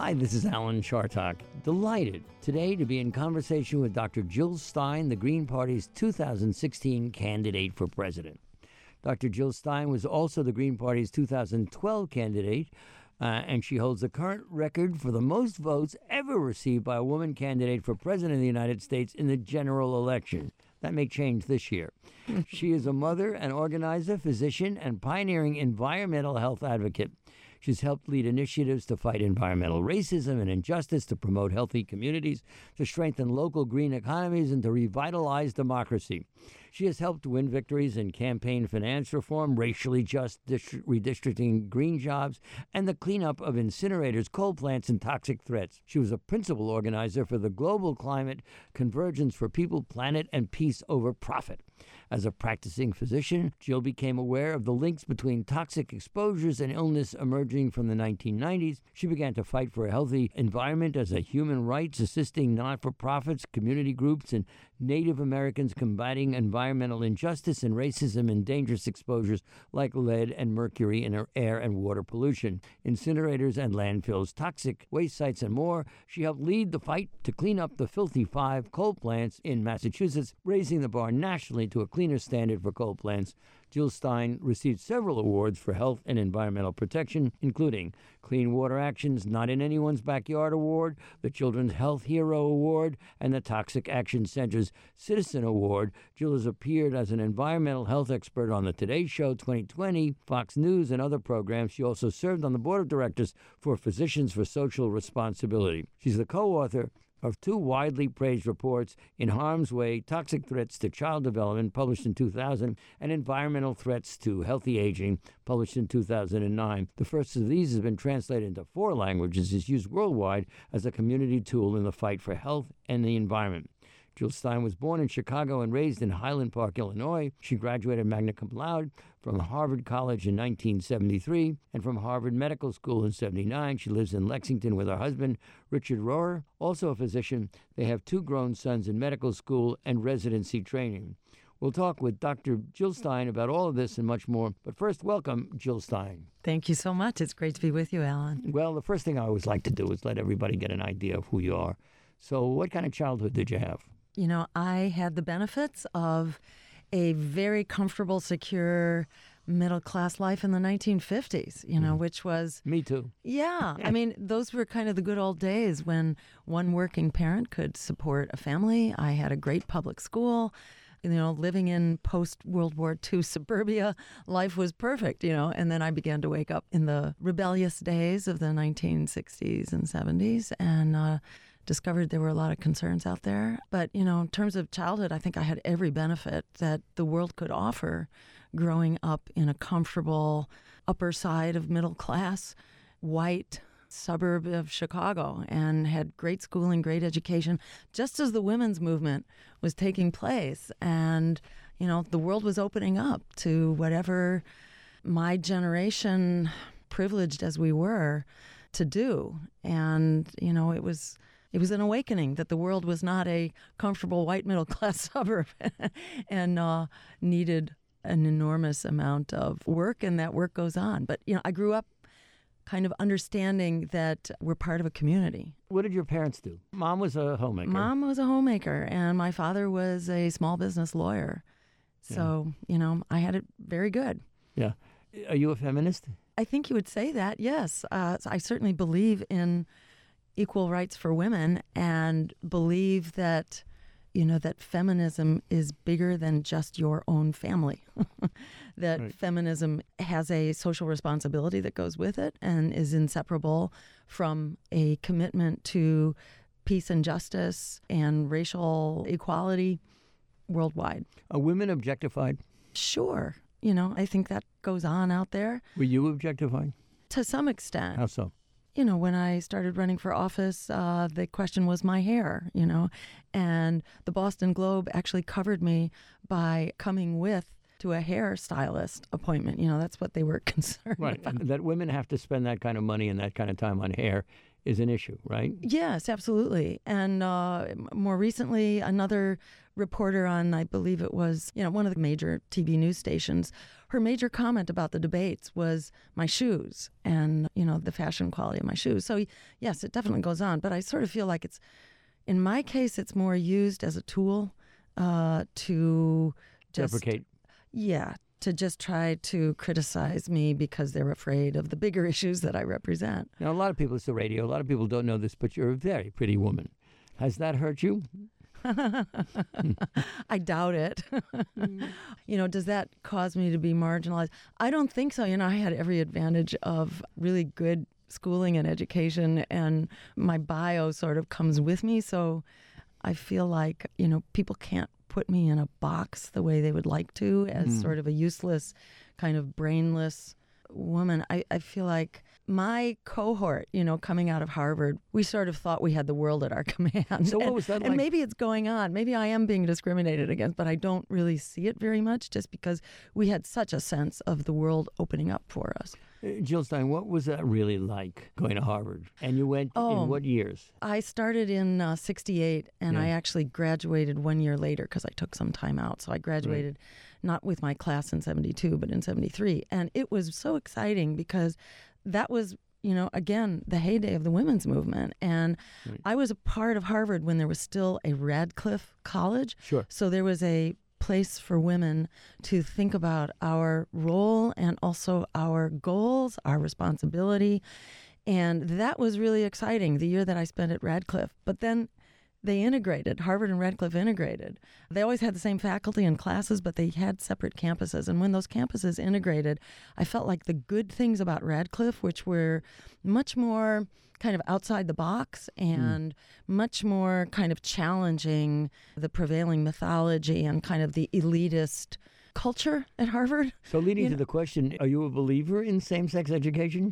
Hi, this is Alan Chartock. Delighted today to be in conversation with Dr. Jill Stein, the Green Party's 2016 candidate for president. Dr. Jill Stein was also the Green Party's 2012 candidate, and she holds the current record for the most votes ever received by a woman candidate for president of the United States in the general election. That may change this year. She is a mother, an organizer, physician, and pioneering environmental health advocate. She's helped lead initiatives to fight environmental racism and injustice, to promote healthy communities, to strengthen local green economies, and to revitalize democracy. She has helped win victories in campaign finance reform, racially just redistricting, green jobs, and the cleanup of incinerators, coal plants, and toxic threats. She was a principal organizer for the Global Climate Convergence for People, Planet, and Peace over Profit. As a practicing physician, Jill became aware of the links between toxic exposures and illness emerging from the 1990s. She began to fight for a healthy environment as a human rights, assisting not-for-profits, community groups, and Native Americans combating environmental injustice and racism and dangerous exposures like lead and mercury in air and water pollution, incinerators and landfills, toxic waste sites, and more. She helped lead the fight to clean up the filthy 5 coal plants in Massachusetts, raising the bar nationally to a cleaner standard for coal plants. Jill Stein received several awards for health and environmental protection, including Clean Water Action's Not in Anyone's Backyard Award, the Children's Health Hero Award, and the Toxic Action Center's Citizen Award. Jill has appeared as an environmental health expert on the Today Show 2020, Fox News, and other programs. She also served on the board of directors for Physicians for Social Responsibility. She's the co-author of 2 widely praised reports, In Harm's Way, Toxic Threats to Child Development, published in 2000, and Environmental Threats to Healthy Aging, published in 2009. The first of these has been translated into 4 languages, is used worldwide as a community tool in the fight for health and the environment. Jill Stein was born in Chicago and raised in Highland Park, Illinois. She graduated magna cum laude from Harvard College in 1973 and from Harvard Medical School in 1979. She lives in Lexington with her husband, Richard Rohrer, also a physician. They have 2 grown sons in medical school and residency training. We'll talk with Dr. Jill Stein about all of this and much more. But first, welcome, Jill Stein. Thank you so much. It's great to be with you, Alan. Well, the first thing I always like to do is let everybody get an idea of who you are. So what kind of childhood did you have? You know, I had the benefits of a very comfortable, secure, middle-class life in the 1950s, which was... Me too. Yeah. I mean, those were kind of the good old days when one working parent could support a family. I had a great public school. Living in post-World War II suburbia, life was perfect, and then I began to wake up in the rebellious days of the 1960s and 70s and discovered there were a lot of concerns out there. But, in terms of childhood, I think I had every benefit that the world could offer growing up in a comfortable upper side of middle class, white suburb of Chicago, and had great schooling, great education, just as the women's movement was taking place. And, the world was opening up to whatever my generation, privileged as we were, to do. And, it was an awakening that the world was not a comfortable white middle-class suburb and needed an enormous amount of work, and that work goes on. But, I grew up kind of understanding that we're part of a community. What did your parents do? Mom was a homemaker. Mom was a homemaker, and my father was a small business lawyer. So, I had it very good. Yeah. Are you a feminist? I think you would say that, yes. I certainly believe in equal rights for women and believe that, that feminism is bigger than just your own family. That Right. Feminism has a social responsibility that goes with it and is inseparable from a commitment to peace and justice and racial equality worldwide. Are women objectified? Sure. I think that goes on out there Were you objectified? to some extent. How so? When I started running for office, the question was my hair, and the Boston Globe actually covered me by coming with to a hairstylist appointment. That's what they were concerned Right. about. That women have to spend that kind of money and that kind of time on hair is an issue, right? Yes, absolutely. And more recently, another reporter on, I believe it was, one of the major TV news stations. Her major comment about the debates was my shoes and, the fashion quality of my shoes. So yes, it definitely goes on. But I sort of feel like in my case, it's more used as a tool to just deprecate. Yeah, to just try to criticize me because they're afraid of the bigger issues that I represent. Now, a lot of people, it's the radio, a lot of people don't know this, but you're a very pretty woman. Has that hurt you? I doubt it. Does that cause me to be marginalized? I don't think so. I had every advantage of really good schooling and education, and my bio sort of comes with me. So I feel like, people can't put me in a box the way they would like to as sort of a useless, kind of brainless woman. I feel like my cohort, coming out of Harvard, we sort of thought we had the world at our command. So what was that like? And maybe it's going on. Maybe I am being discriminated against, but I don't really see it very much just because we had such a sense of the world opening up for us. Jill Stein, what was that really like going to Harvard? And you went in what years? I started in 68, and Yeah. I actually graduated 1 year later because I took some time out. So I graduated not with my class in 72, but in 73. And it was so exciting because that was, again, the heyday of the women's movement. And I was a part of Harvard when there was still a Radcliffe College. Sure. So there was a place for women to think about our role and also our goals, our responsibility. And that was really exciting, the year that I spent at Radcliffe. But then they integrated, Harvard and Radcliffe integrated. They always had the same faculty and classes, but they had separate campuses. And when those campuses integrated, I felt like the good things about Radcliffe, which were much more kind of outside the box and much more kind of challenging the prevailing mythology and kind of the elitist culture at Harvard. So leading to the question, are you a believer in same-sex education?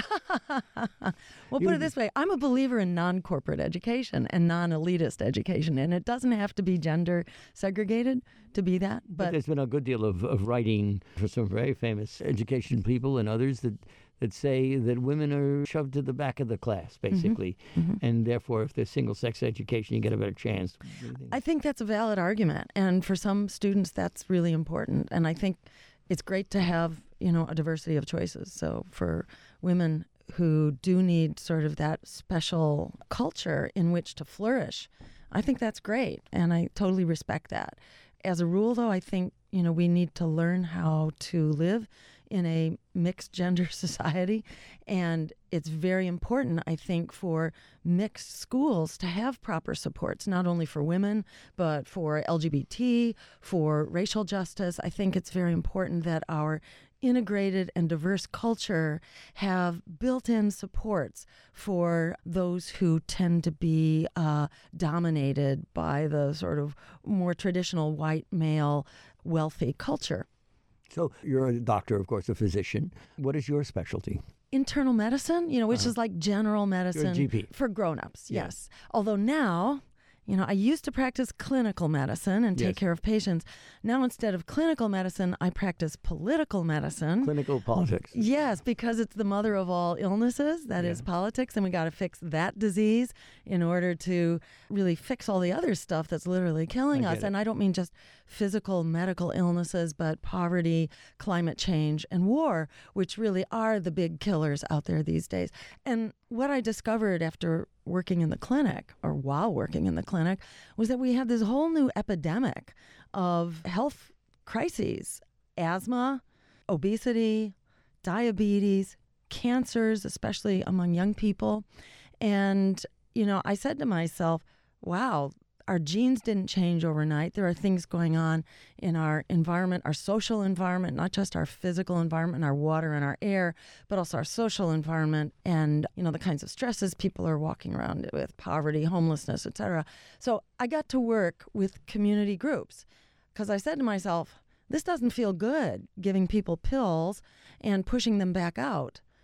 Well, put it this way. I'm a believer in non-corporate education and non-elitist education, and it doesn't have to be gender segregated to be that. But there's been a good deal of writing for some very famous education people and others that say that women are shoved to the back of the class, basically. And therefore, if there's single-sex education, you get a better chance. I think that's a valid argument. And for some students, that's really important. And I think it's great to have, a diversity of choices. So for women who do need sort of that special culture in which to flourish, I think that's great. And I totally respect that. As a rule, though, I think, we need to learn how to live in a mixed gender society. And it's very important, I think, for mixed schools to have proper supports, not only for women, but for LGBT, for racial justice. I think it's very important that our integrated and diverse culture have built-in supports for those who tend to be dominated by the sort of more traditional white male wealthy culture. So you're a doctor, of course, a physician. What is your specialty? Internal medicine, which is like general medicine You're a GP. for grown-ups, Yeah. yes. Although now, I used to practice clinical medicine and take Yes. care of patients. Now, instead of clinical medicine, I practice political medicine. Clinical politics. Yes, because it's the mother of all illnesses, that is politics, and we got to fix that disease in order to really fix all the other stuff that's literally killing I us. get it. And I don't mean just physical medical illnesses, but poverty, climate change, and war, which really are the big killers out there these days. And what I discovered after working in the clinic, or while working in the clinic, was that we have this whole new epidemic of health crises: asthma, obesity, diabetes, cancers, especially among young people. And, I said to myself, wow, our genes didn't change overnight. There are things going on in our environment, our social environment, not just our physical environment, our water and our air, but also our social environment and, the kinds of stresses people are walking around with, poverty, homelessness, etc. So I got to work with community groups because I said to myself, this doesn't feel good, giving people pills and pushing them back out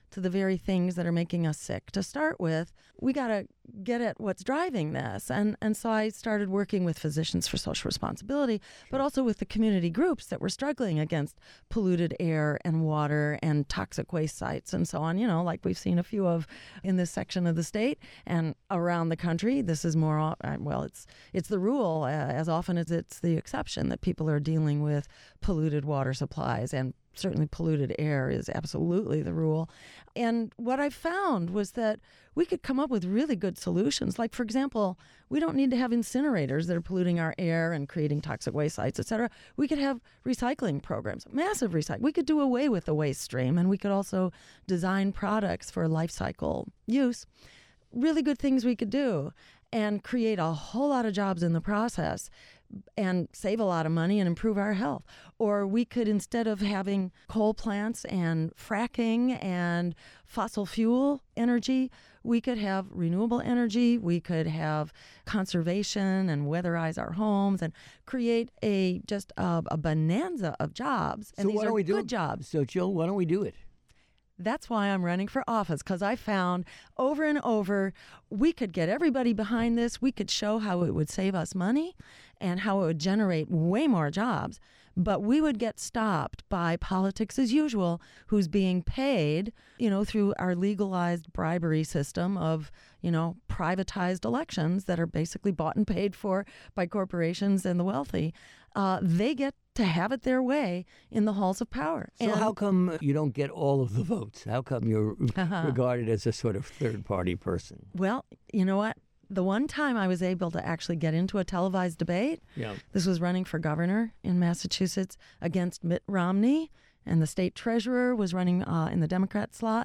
to the very things that are making us sick. To start with, we got to get at what's driving this. And so I started working with Physicians for Social Responsibility, but also with the community groups that were struggling against polluted air and water and toxic waste sites and so on, like we've seen a few of in this section of the state and around the country. This is more, it's the rule as often as it's the exception that people are dealing with polluted water supplies, and certainly polluted air is absolutely the rule. And what I found was that we could come up with really good solutions. Like, for example, we don't need to have incinerators that are polluting our air and creating toxic waste sites, et cetera. We could have recycling programs, massive recycling. We could do away with the waste stream, and we could also design products for life cycle use. Really good things we could do and create a whole lot of jobs in the process and save a lot of money and improve our health. Or we could, instead of having coal plants and fracking and fossil fuel energy, we could have renewable energy. We could have conservation and weatherize our homes and create a bonanza of jobs. And So these why don't are we do good it? jobs. So, Jill, why don't we do it? That's why I'm running for office, because I found over and over we could get everybody behind this. We could show how it would save us money and how it would generate way more jobs. But we would get stopped by politics as usual, who's being paid, through our legalized bribery system of, privatized elections that are basically bought and paid for by corporations and the wealthy. They get to have it their way in the halls of power. So how come you don't get all of the votes? How come you're regarded as a sort of third-party person? Well, you know what? The one time I was able to actually get into a televised debate, this was running for governor in Massachusetts against Mitt Romney, and the state treasurer was running in the Democrat slot.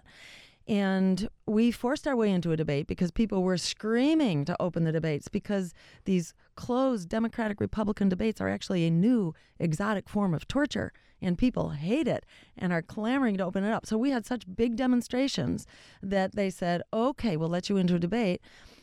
And we forced our way into a debate because people were screaming to open the debates, because these closed Democratic-Republican debates are actually a new exotic form of torture, and people hate it and are clamoring to open it up. So we had such big demonstrations that they said, okay, we'll let you into a debate.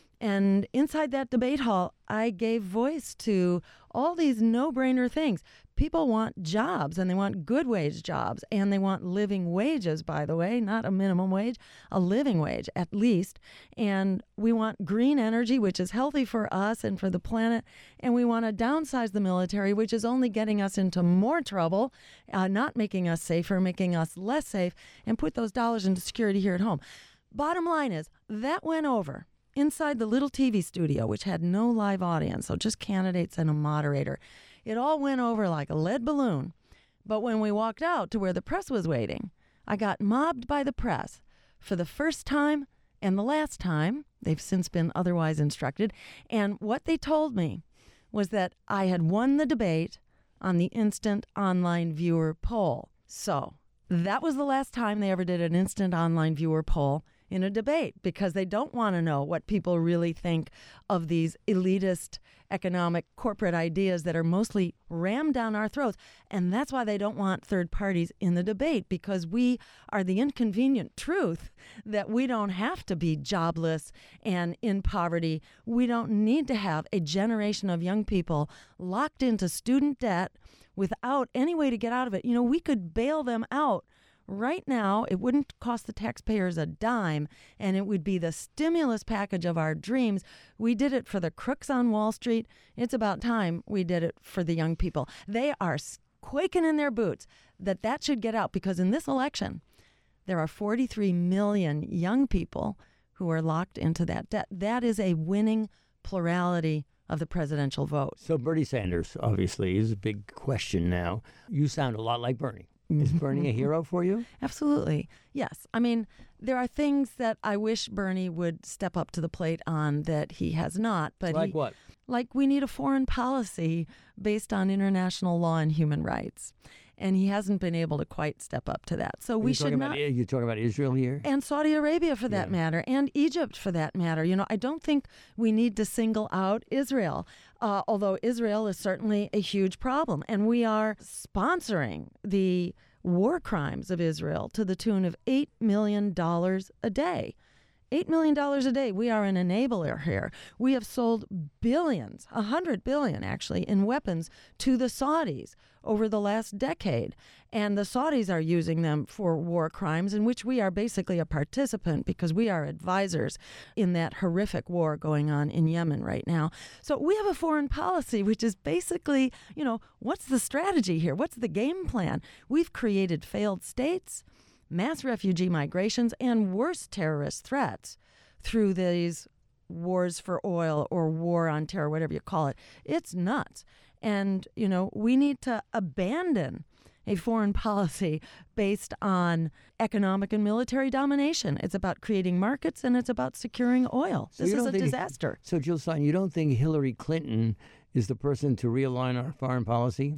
And inside that debate hall, I gave voice to all these no-brainer things. People want jobs, and they want good wage jobs, and they want living wages, by the way, not a minimum wage, a living wage at least. And we want green energy, which is healthy for us and for the planet. And we want to downsize the military, which is only getting us into more trouble, not making us safer, making us less safe, and put those dollars into security here at home. Bottom line is, that went over inside the little TV studio, which had no live audience, so just candidates and a moderator. It all went over like a lead balloon. But when we walked out to where the press was waiting, I got mobbed by the press for the first time and the last time. They've since been otherwise instructed. And what they told me was that I had won the debate on the instant online viewer poll. So that was the last time they ever did an instant online viewer poll in a debate, because they don't want to know what people really think of these elitist economic corporate ideas that are mostly rammed down our throats. And that's why they don't want third parties in the debate, because we are the inconvenient truth that we don't have to be jobless and in poverty. We don't need to have a generation of young people locked into student debt without any way to get out of it. We could bail them out right now. It wouldn't cost the taxpayers a dime, and it would be the stimulus package of our dreams. We did it for the crooks on Wall Street. It's about time we did it for the young people. They are quaking in their boots that should get out, because in this election, there are 43 million young people who are locked into that debt. That is a winning plurality of the presidential vote. So Bernie Sanders, obviously, is a big question now. You sound a lot like Bernie. Is Bernie a hero for you? Absolutely. Yes. I mean, there are things that I wish Bernie would step up to the plate on that he has not. But Like what? Like, we need a foreign policy based on international law and human rights. And he hasn't been able to quite step up to that. So we should not. You're talking about Israel here? And Saudi Arabia, for that matter, and Egypt, for that matter. I don't think we need to single out Israel, although Israel is certainly a huge problem. And we are sponsoring the war crimes of Israel to the tune of $8 million a day. $8 million a day. We are an enabler here. We have sold billions, $100 billion actually, in weapons to the Saudis over the last decade. And the Saudis are using them for war crimes in which we are basically a participant because we are advisors in that horrific war going on in Yemen right now. So we have a foreign policy which is basically, what's the strategy here? What's the game plan? We've created failed states, mass refugee migrations, and worse terrorist threats through these wars for oil or war on terror, whatever you call it. It's nuts. And, we need to abandon a foreign policy based on economic and military domination. It's about creating markets and it's about securing oil. So this is a disaster. So, Jill Stein, you don't think Hillary Clinton is the person to realign our foreign policy?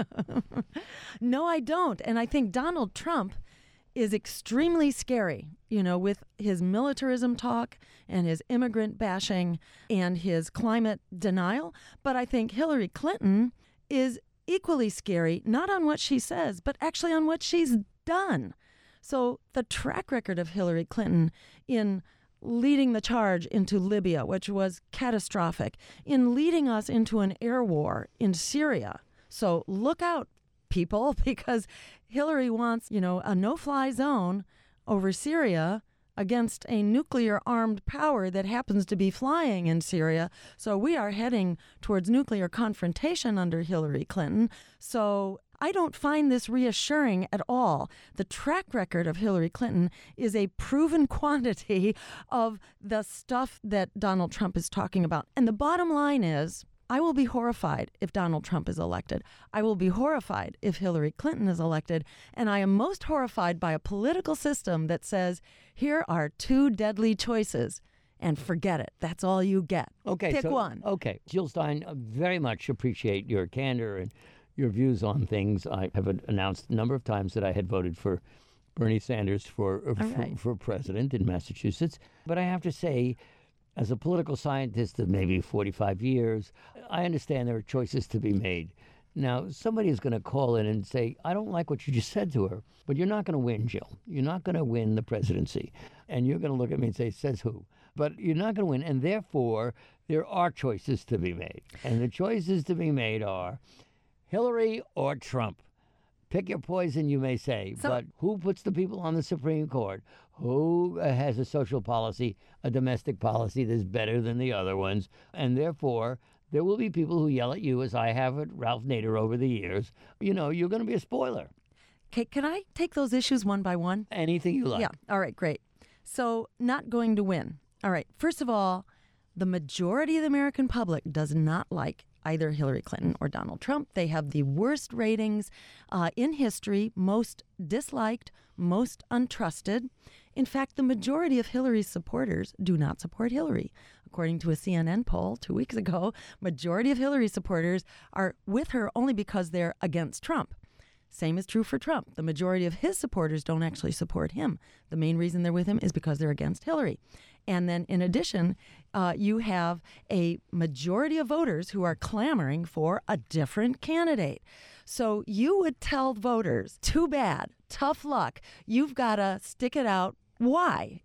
No, I don't. And I think Donald Trump is extremely scary, with his militarism talk and his immigrant bashing and his climate denial. But I think Hillary Clinton is equally scary, not on what she says, but actually on what she's done. So the track record of Hillary Clinton in leading the charge into Libya, which was catastrophic, in leading us into an air war in Syria. So look out, people, because Hillary wants, a no-fly zone over Syria against a nuclear-armed power that happens to be flying in Syria. So we are heading towards nuclear confrontation under Hillary Clinton. So I don't find this reassuring at all. The track record of Hillary Clinton is a proven quantity of the stuff that Donald Trump is talking about. And the bottom line is, I will be horrified if Donald Trump is elected. I will be horrified if Hillary Clinton is elected. And I am most horrified by a political system that says, here are two deadly choices, and forget it. That's all you get. Okay, Pick one. Okay, Jill Stein, I very much appreciate your candor and your views on things. I have announced a number of times that I had voted for Bernie Sanders for president in Massachusetts. But I have to say, as a political scientist of maybe 45 years, I understand there are choices to be made. Now, somebody is going to call in and say, I don't like what you just said to her, but you're not going to win, Jill. You're not going to win the presidency. And you're going to look at me and say, says who? But you're not going to win. And therefore, there are choices to be made. And the choices to be made are Hillary or Trump. Pick your poison, you may say, but who puts the people on the Supreme Court? Who has a social policy, a domestic policy that's better than the other ones? And therefore, there will be people who yell at you, as I have at Ralph Nader over the years. You're going to be a spoiler. Okay, can I take those issues one by one? Anything you like. Yeah, all right, great. So, not going to win. All right, first of all, the majority of the American public does not like either Hillary Clinton or Donald Trump. They have the worst ratings in history, most disliked, most untrusted. In fact, the majority of Hillary's supporters do not support Hillary. According to a CNN poll 2 weeks ago, majority of Hillary supporters are with her only because they're against Trump. Same is true for Trump. The majority of his supporters don't actually support him. The main reason they're with him is because they're against Hillary. And then in addition, you have a majority of voters who are clamoring for a different candidate. So you would tell voters, too bad, tough luck, you've got to stick it out. Why?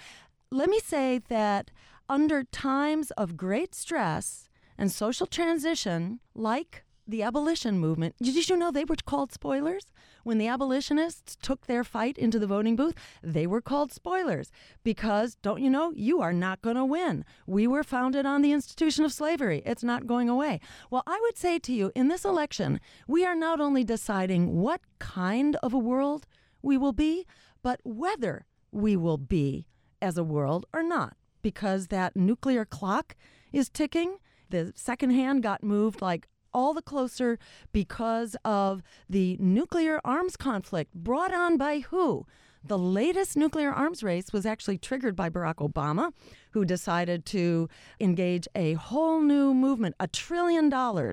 Let me say that under times of great stress and social transition, like the abolition movement, did you know they were called spoilers? When the abolitionists took their fight into the voting booth, they were called spoilers because, don't you know, you are not going to win. We were founded on the institution of slavery. It's not going away. Well, I would say to you, in this election, we are not only deciding what kind of a world we will be, but whether we will be as a world or not, because that nuclear clock is ticking. The second hand got moved like all the closer because of the nuclear arms conflict brought on by who? The latest nuclear arms race was actually triggered by Barack Obama, who decided to engage a whole new movement, $1 trillion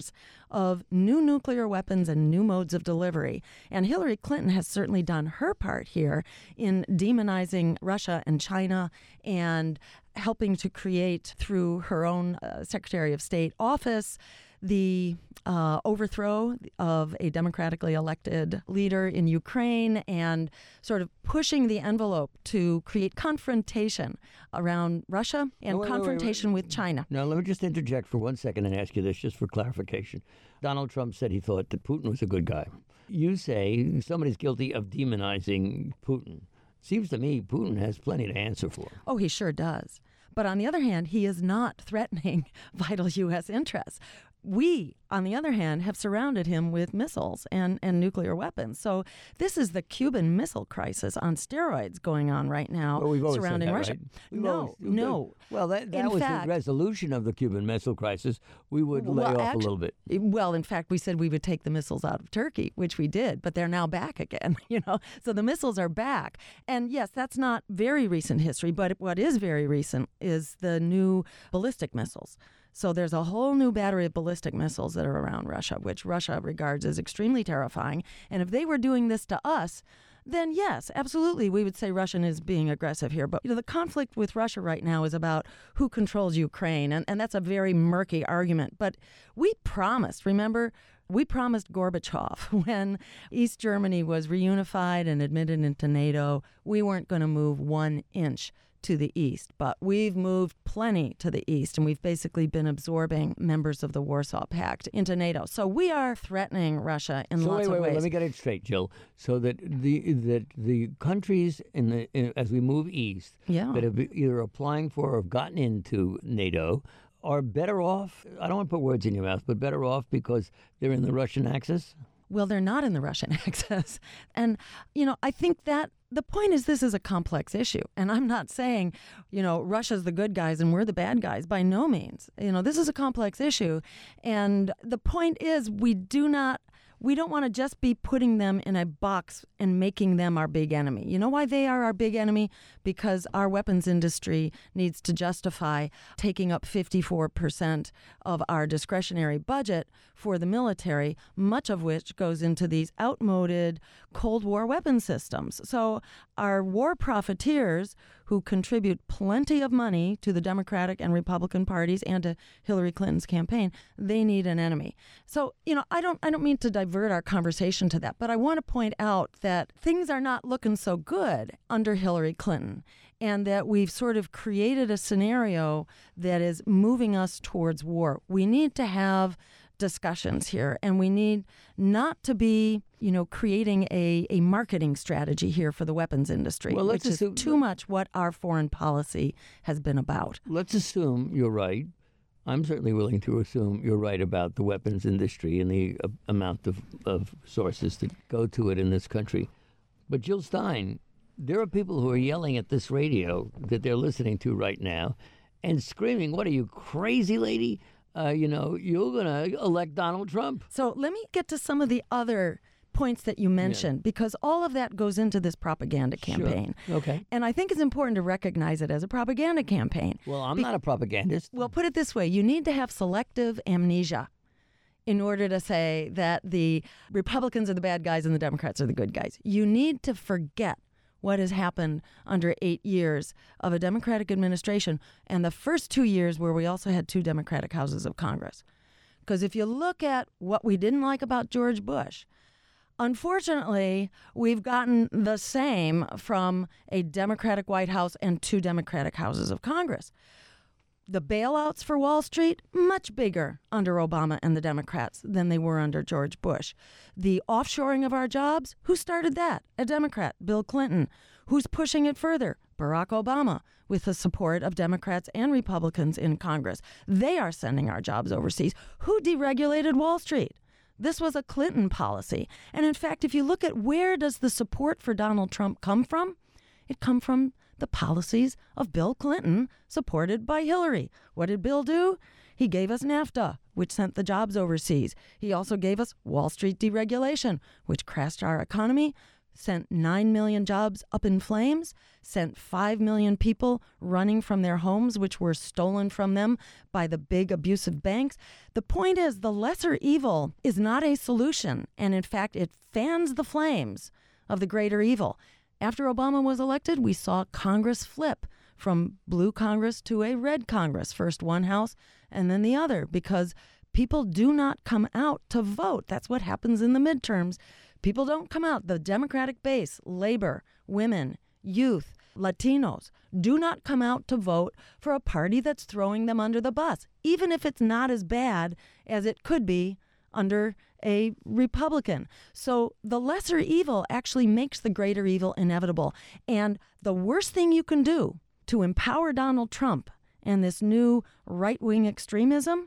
of new nuclear weapons and new modes of delivery. And Hillary Clinton has certainly done her part here in demonizing Russia and China and helping to create, through her own Secretary of State office, the overthrow of a democratically elected leader in Ukraine and sort of pushing the envelope to create confrontation around Russia and confrontation with China. Now, let me just interject for 1 second and ask you this just for clarification. Donald Trump said he thought that Putin was a good guy. You say somebody's guilty of demonizing Putin. Seems to me Putin has plenty to answer for. Oh, he sure does. But on the other hand, he is not threatening vital U.S. interests. We, on the other hand, have surrounded him with missiles and nuclear weapons. So this is the Cuban Missile Crisis on steroids going on right now surrounding Russia. Right? No. Well, that was the resolution of the Cuban Missile Crisis. We would lay off a little bit. Well, in fact, we said we would take the missiles out of Turkey, which we did, but they're now back again. So the missiles are back. And yes, that's not very recent history, but what is very recent is the new ballistic missiles. So there's a whole new battery of ballistic missiles that are around Russia, which Russia regards as extremely terrifying. And if they were doing this to us, then yes, absolutely, we would say Russia is being aggressive here. But the conflict with Russia right now is about who controls Ukraine, and that's a very murky argument. But we promised, remember, we promised Gorbachev when East Germany was reunified and admitted into NATO, we weren't going to move 1 inch to the east, but we've moved plenty to the east, and we've basically been absorbing members of the Warsaw Pact into NATO. So we are threatening Russia in lots of ways. Let me get it straight, Jill. So that the countries as we move east that have either applying for or have gotten into NATO are better off. I don't want to put words in your mouth, but better off because they're in the Russian axis. Well, they're not in the Russian axis, and I think that. The point is this is a complex issue, and I'm not saying, Russia's the good guys and we're the bad guys. By no means. This is a complex issue, and the point is we don't want to just be putting them in a box and making them our big enemy. You know why they are our big enemy? Because our weapons industry needs to justify taking up 54% of our discretionary budget for the military, much of which goes into these outmoded Cold War weapon systems. So our war profiteers, who contribute plenty of money to the Democratic and Republican parties and to Hillary Clinton's campaign, they need an enemy. So, I don't mean to divert our conversation to that, but I want to point out that things are not looking so good under Hillary Clinton, and that we've sort of created a scenario that is moving us towards war. We need to have discussions here, and we need not to be, creating a marketing strategy here for the weapons industry, which is too much what our foreign policy has been about. Let's assume you're right. I'm certainly willing to assume you're right about the weapons industry and the amount of sources that go to it in this country. But Jill Stein, there are people who are yelling at this radio that they're listening to right now and screaming, "What are you, crazy lady? You're going to elect Donald Trump." So let me get to some of the other points that you mentioned, because all of that goes into this propaganda campaign. Sure. Okay. And I think it's important to recognize it as a propaganda campaign. Well, I'm not a propagandist. Well, put it this way. You need to have selective amnesia in order to say that the Republicans are the bad guys and the Democrats are the good guys. You need to forget what has happened under 8 years of a Democratic administration and the first 2 years where we also had 2 Democratic houses of Congress. Because if you look at what we didn't like about George Bush, unfortunately, we've gotten the same from a Democratic White House and 2 Democratic houses of Congress. The bailouts for Wall Street, much bigger under Obama and the Democrats than they were under George Bush. The offshoring of our jobs, who started that? A Democrat, Bill Clinton. Who's pushing it further? Barack Obama, with the support of Democrats and Republicans in Congress. They are sending our jobs overseas. Who deregulated Wall Street? This was a Clinton policy. And in fact, if you look at where does the support for Donald Trump come from, it comes from the policies of Bill Clinton, supported by Hillary. What did Bill do? He gave us NAFTA, which sent the jobs overseas. He also gave us Wall Street deregulation, which crashed our economy, sent 9 million jobs up in flames, sent 5 million people running from their homes, which were stolen from them by the big abusive banks. The point is, the lesser evil is not a solution, and in fact, it fans the flames of the greater evil. After Obama was elected, we saw Congress flip from blue Congress to a red Congress, first one house and then the other, because People do not come out to vote. That's what happens in the midterms. People don't come out. The Democratic base, labor, women, youth, Latinos, do not come out to vote for a party that's throwing them under the bus, even if it's not as bad as it could be under a Republican. So the lesser evil actually makes the greater evil inevitable. And the worst thing you can do to empower Donald Trump and this new right-wing extremism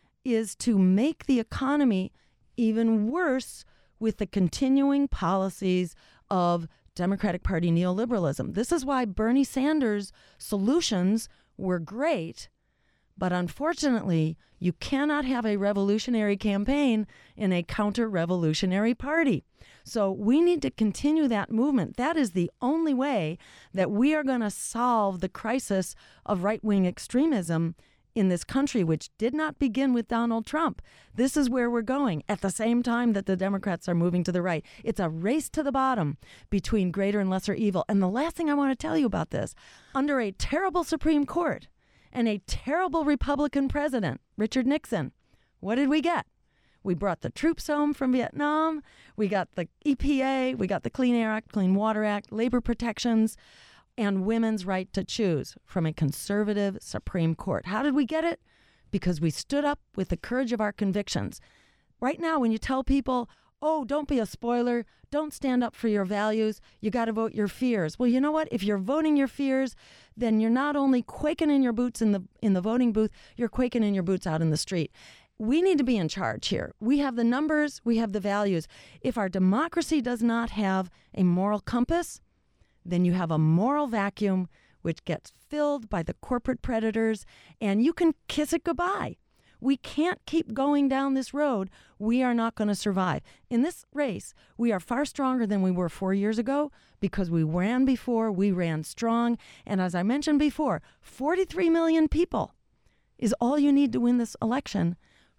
is to make the economy even worse with the continuing policies of Democratic Party neoliberalism. This is why Bernie Sanders' solutions were great, but unfortunately, you cannot have a revolutionary campaign in a counter-revolutionary party. So we need to continue that movement. That is the only way that we are going to solve the crisis of right-wing extremism in this country, which did not begin with Donald Trump. This is where we're going at the same time that the Democrats are moving to the right. It's a race to the bottom between greater and lesser evil. And the last thing I want to tell you about this, under a terrible Supreme Court and a terrible Republican president, Richard Nixon, what did we get? We brought the troops home from Vietnam. We got the EPA. We got the Clean Air Act, Clean Water Act, labor protections, and women's right to choose from a conservative Supreme Court. How did we get it? Because we stood up with the courage of our convictions. Right now, when you tell people, oh, don't be a spoiler, don't stand up for your values, you got to vote your fears. Well, you know what? If you're voting your fears, then you're not only quaking in your boots in the voting booth, you're quaking in your boots out in the street. We need to be in charge here. We have the numbers, we have the values. If our democracy does not have a moral compass, then you have a moral vacuum which gets filled by the corporate predators, and you can kiss it goodbye. We can't keep going down this road. We are not going to survive. In this race, we are far stronger than we were 4 years ago because we ran before, we ran strong. And as I mentioned before, 43 million people is all you need to win this election.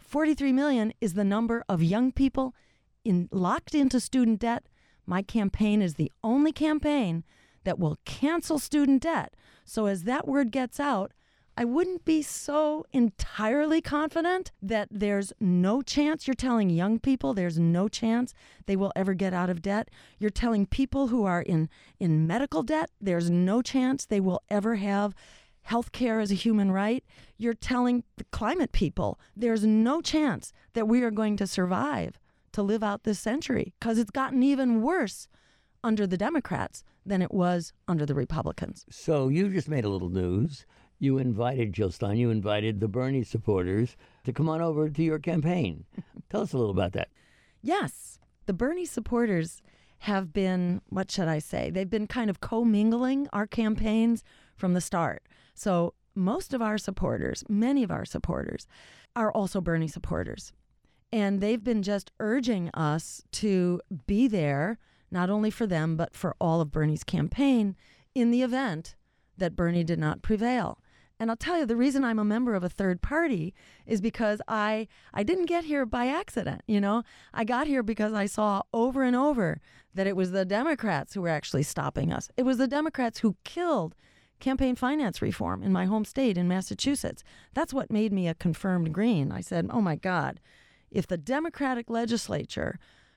43 million is the number of young people locked into student debt. My campaign is the only campaign that will cancel student debt. So as that word gets out, I wouldn't be so entirely confident that there's no chance. You're telling young people there's no chance they will ever get out of debt. You're telling people who are in medical debt there's no chance they will ever have health care as a human right. You're telling the climate people there's no chance that we are going to survive to live out this century because it's gotten even worse under the Democrats than it was under the Republicans. So you just made a little news. You invited Jill Stein, you invited the Bernie supporters to come on over to your campaign. Tell us a little about that. Yes. The Bernie supporters have been, what should I say? They've been kind of commingling our campaigns from the start. So most of our supporters, many of our supporters, are also Bernie supporters. And they've been just urging us to be there, not only for them, but for all of Bernie's campaign in the event that Bernie did not prevail. And I'll tell you, the reason I'm a member of a third party is because I didn't get here by accident, you know. I got here because I saw over and over that it was the Democrats who were actually stopping us. It was the Democrats who killed campaign finance reform in my home state in Massachusetts. That's what made me a confirmed Green. I said, oh my God, if the Democratic legislature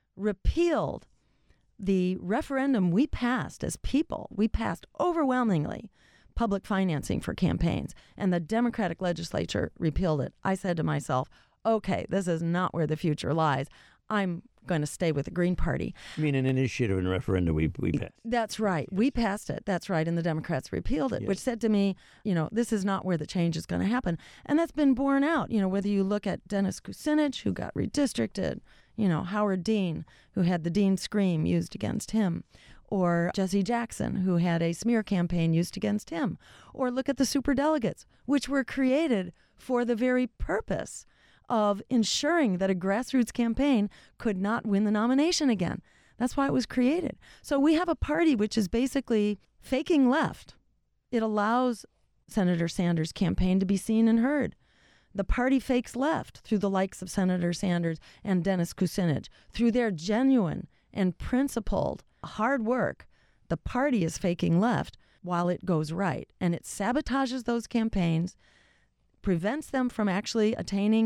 repealed the referendum we passed as people, we passed overwhelmingly public financing for campaigns, and the Democratic legislature repealed it. I said to myself, okay, this is not where the future lies. I'm going to stay with the Green Party. You mean an initiative and referendum we passed? That's right. We passed it. That's right. And the Democrats repealed it, which said to me, you know, this is not where the change is going to happen. And that's been borne out, you know, whether you look at Dennis Kucinich, who got redistricted, you know, Howard Dean, who had the Dean scream used against him, or Jesse Jackson, who had a smear campaign used against him, or look at the superdelegates, which were created for the very purpose of ensuring that a grassroots campaign could not win the nomination again. That's why it was created. So we have a party which is basically faking left. It allows Senator Sanders' campaign to be seen and heard. The party fakes left through the likes of Senator Sanders and Dennis Kucinich. Through their genuine and principled hard work, the party is faking left while it goes right. And it sabotages those campaigns, prevents them from actually attaining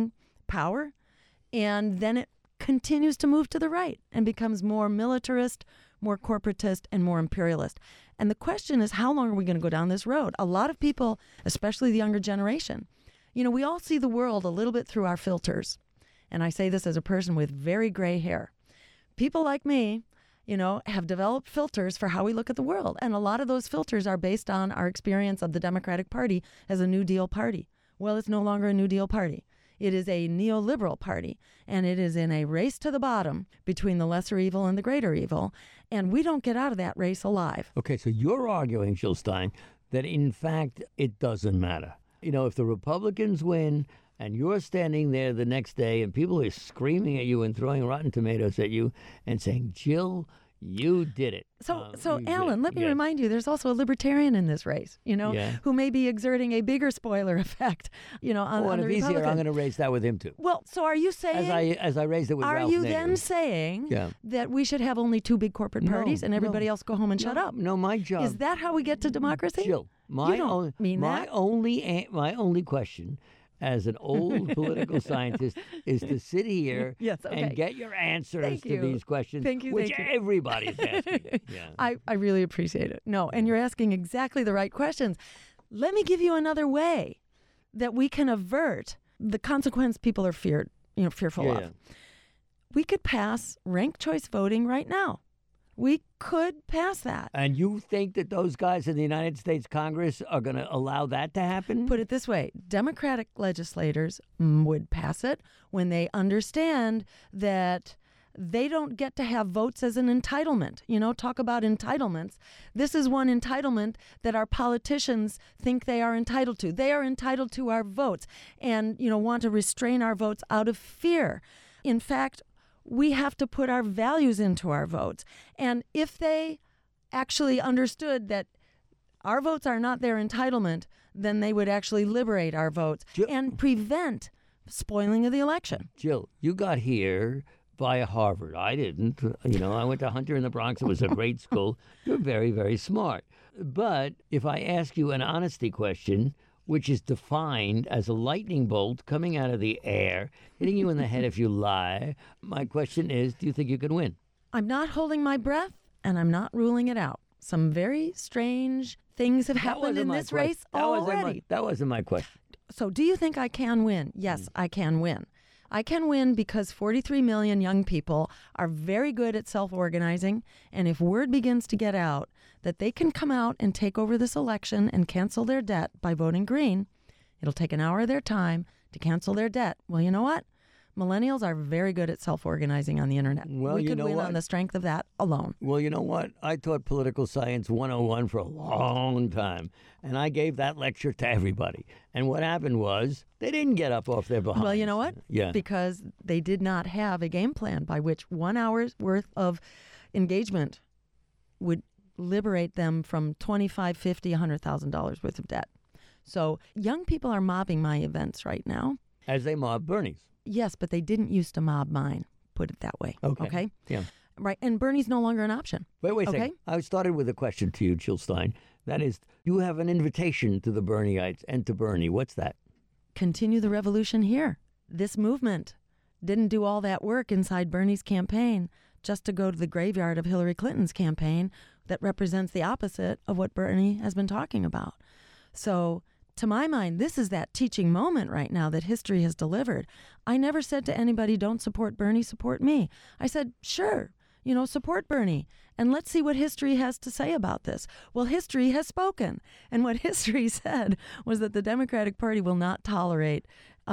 power, and then it continues to move to the right and becomes more militarist, more corporatist, and more imperialist. And the question is, how long are we going to go down this road? A lot of people, especially the younger generation, we all see the world a little bit through our filters. And I say this as a person with very gray hair. People like me, have developed filters for how we look at the world. And a lot of those filters are based on our experience of the Democratic Party as a New Deal party. Well, it's no longer a New Deal party. It is a neoliberal party, and it is in a race to the bottom between the lesser evil and the greater evil, and we don't get out of that race alive. Okay, so you're arguing, Jill Stein, that in fact it doesn't matter. If the Republicans win and you're standing there the next day and people are screaming at you and throwing rotten tomatoes at you and saying, Jill, you did it. So Alan, let me remind you, there's also a libertarian in this race, who may be exerting a bigger spoiler effect, on the Republicans. If he's here, I'm going to raise that with him too. Well, so are you saying... As I raised it with Ralph Are you Nader. then saying that we should have only two big corporate parties and everybody else go home and shut up? No, my job... Is that how we get to democracy? Jill, my only question as an old political scientist is to sit here and get your answers to these questions, which everybody's asking. I really appreciate it. No, and you're asking exactly the right questions. Let me give you another way that we can avert the consequence people are fearful of. We could pass ranked choice voting right now. We could pass that. And you think that those guys in the United States Congress are going to allow that to happen? Put it this way. Democratic legislators would pass it when they understand that they don't get to have votes as an entitlement. Talk about entitlements. This is one entitlement that our politicians think they are entitled to. They are entitled to our votes and, want to restrain our votes out of fear. In fact, we have to put our values into our votes. And if they actually understood that our votes are not their entitlement, then they would actually liberate our votes and prevent spoiling of the election. Jill, you got here via Harvard. I didn't. I went to Hunter in the Bronx. It was a great school. You're very, very smart. But if I ask you an honesty question, which is defined as a lightning bolt coming out of the air, hitting you in the head if you lie. My question is, do you think you can win? I'm not holding my breath, and I'm not ruling it out. Some very strange things have happened in this race already. That wasn't my question. So do you think I can win? Yes, I can win. I can win because 43 million young people are very good at self-organizing, and if word begins to get out that they can come out and take over this election and cancel their debt by voting green, it'll take an hour of their time to cancel their debt. Well, you know what? Millennials are very good at self-organizing on the internet. Well, we could win on the strength of that alone. Well, you know what? I taught Political Science 101 for a long time, and I gave that lecture to everybody. And what happened was they didn't get up off their behinds. Well, you know what? Yeah. Because they did not have a game plan by which 1 hour's worth of engagement would liberate them from $25,000, $50,000, $100,000 worth of debt. So young people are mobbing my events right now. As they mob Bernie's. Yes, but they didn't used to mob mine, put it that way. Okay? Yeah. Right, and Bernie's no longer an option. Wait a second. I started with a question to you, Jill Stein. That is, you have an invitation to the Bernieites and to Bernie. What's that? Continue the revolution here. This movement didn't do all that work inside Bernie's campaign just to go to the graveyard of Hillary Clinton's campaign that represents the opposite of what Bernie has been talking about. So, to my mind, this is that teaching moment right now that history has delivered. I never said to anybody, don't support Bernie, support me. I said, sure, support Bernie, and let's see what history has to say about this. Well, history has spoken, and what history said was that the Democratic Party will not tolerate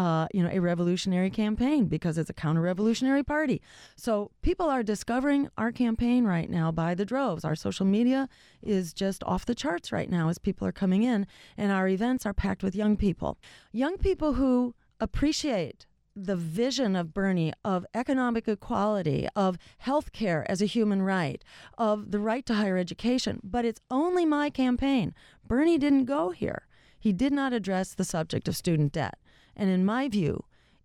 a revolutionary campaign because it's a counter-revolutionary party. So people are discovering our campaign right now by the droves. Our social media is just off the charts right now as people are coming in, and our events are packed with young people. Young people who appreciate the vision of Bernie of economic equality, of health care as a human right, of the right to higher education. But it's only my campaign. Bernie didn't go here. He did not address the subject of student debt. And in my view,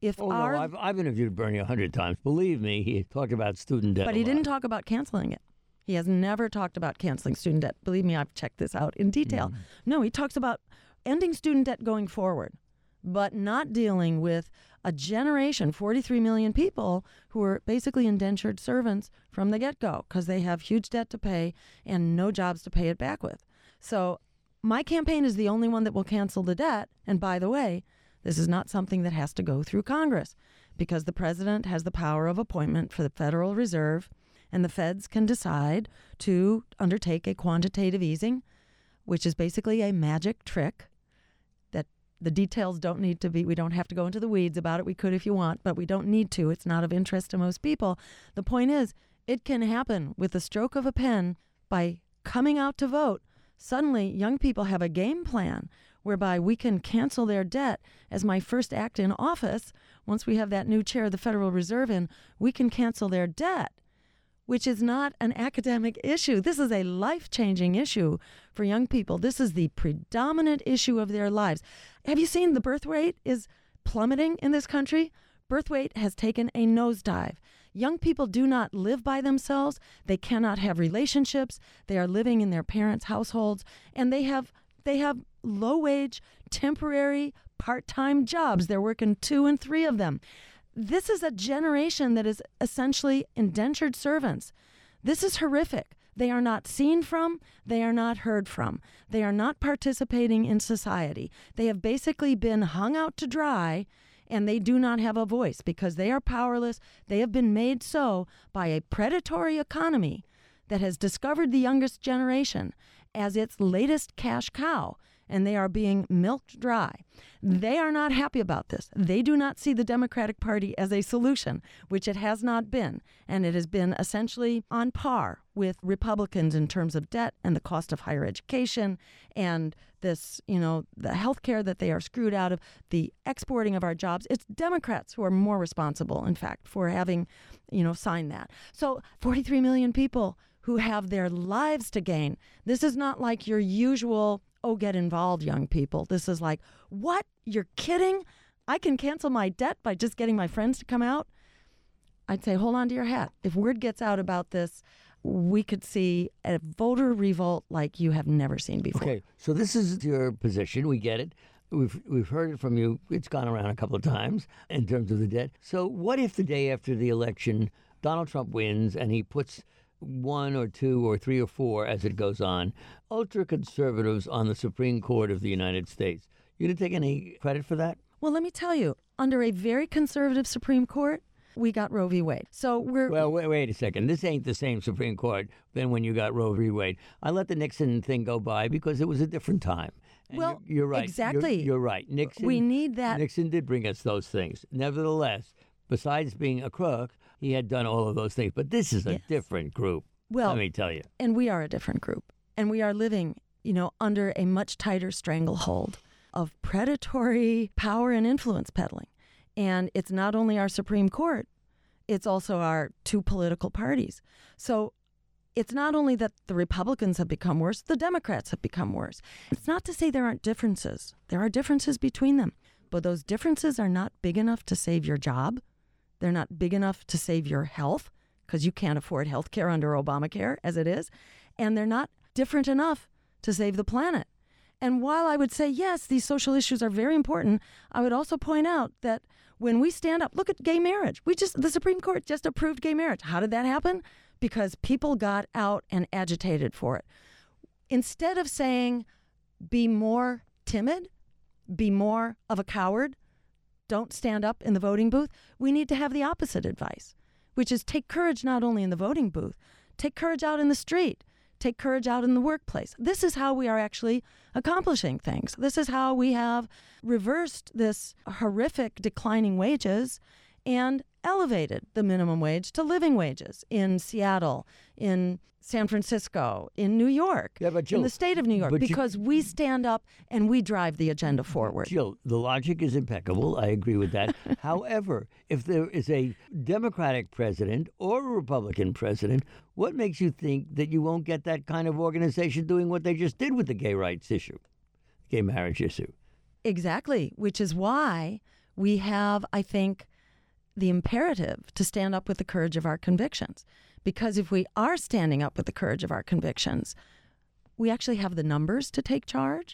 I've interviewed Bernie 100 times. Believe me, he talked about student debt. But he didn't talk about canceling it. He has never talked about canceling student debt. Believe me, I've checked this out in detail. No, he talks about ending student debt going forward. but not dealing with a generation, 43 million people, who are basically indentured servants from the get-go because they have huge debt to pay and no jobs to pay it back with. So my campaign is the only one that will cancel the debt. And by the way, this is not something that has to go through Congress because the president has the power of appointment for the Federal Reserve, and the feds can decide to undertake a quantitative easing, which is basically a magic trick that the details don't need to be, we don't have to go into the weeds about it. We could if you want, but we don't need to. It's not of interest to most people. The point is, it can happen with the stroke of a pen by coming out to vote. Suddenly, young people have a game plan whereby we can cancel their debt. As my first act in office, once we have that new chair of the Federal Reserve in, we can cancel their debt, which is not an academic issue. This is a life-changing issue for young people. This is the predominant issue of their lives. Have you seen the birth rate is plummeting in this country? Birth rate has taken a nosedive. Young people do not live by themselves. They cannot have relationships. They are living in their parents' households, and they have low-wage, temporary, part-time jobs. They're working 2 and 3 of them. This is a generation that is essentially indentured servants. This is horrific. They are not seen from. They are not heard from. They are not participating in society. They have basically been hung out to dry, and they do not have a voice because they are powerless. They have been made so by a predatory economy that has discovered the youngest generation as its latest cash cow, and they are being milked dry. They are not happy about this. They do not see the Democratic Party as a solution, which it has not been, and it has been essentially on par with Republicans in terms of debt and the cost of higher education and this, the health care that they are screwed out of, the exporting of our jobs. It's Democrats who are more responsible, in fact, for having, signed that. So 43 million people who have their lives to gain. This is not like your usual, get involved, young people. This is like, what? You're kidding? I can cancel my debt by just getting my friends to come out? I'd say hold on to your hat. If word gets out about this, we could see a voter revolt like you have never seen before. Okay, so this is your position. We get it. We've heard it from you. It's gone around a couple of times in terms of the debt. So what if the day after the election, Donald Trump wins and he puts 1 or 2 or 3 or 4, as it goes on, ultra-conservatives on the Supreme Court of the United States? You didn't take any credit for that? Well, let me tell you, under a very conservative Supreme Court, we got Roe v. Wade. So we're... Well, wait a second. This ain't the same Supreme Court than when you got Roe v. Wade. I let the Nixon thing go by because it was a different time. And well, you're right. Exactly. You're right. Nixon. We need that. Nixon did bring us those things. Nevertheless, besides being a crook, he had done all of those things. But this is a different group. Well, let me tell you. And we are a different group. And we are living, under a much tighter stranglehold of predatory power and influence peddling. And it's not only our Supreme Court, it's also our 2 political parties. So it's not only that the Republicans have become worse, the Democrats have become worse. It's not to say there aren't differences. There are differences between them. But those differences are not big enough to save your job. They're not big enough to save your health because you can't afford health care under Obamacare as it is. And they're not different enough to save the planet. And while I would say, yes, these social issues are very important, I would also point out that when we stand up, look at gay marriage. The Supreme Court just approved gay marriage. How did that happen? Because people got out and agitated for it. Instead of saying, be more timid, be more of a coward, don't stand up in the voting booth, we need to have the opposite advice, which is take courage not only in the voting booth, take courage out in the street, take courage out in the workplace. This is how we are actually accomplishing things. This is how we have reversed this horrific declining wages and elevated the minimum wage to living wages in Seattle, in San Francisco, in New York, Jill, in the state of New York, because we stand up and we drive the agenda forward. Jill, the logic is impeccable. I agree with that. However, if there is a Democratic president or a Republican president, what makes you think that you won't get that kind of organization doing what they just did with the gay rights issue, gay marriage issue? Exactly, which is why we have, I think, the imperative to stand up with the courage of our convictions. Because if we are standing up with the courage of our convictions, we actually have the numbers to take charge.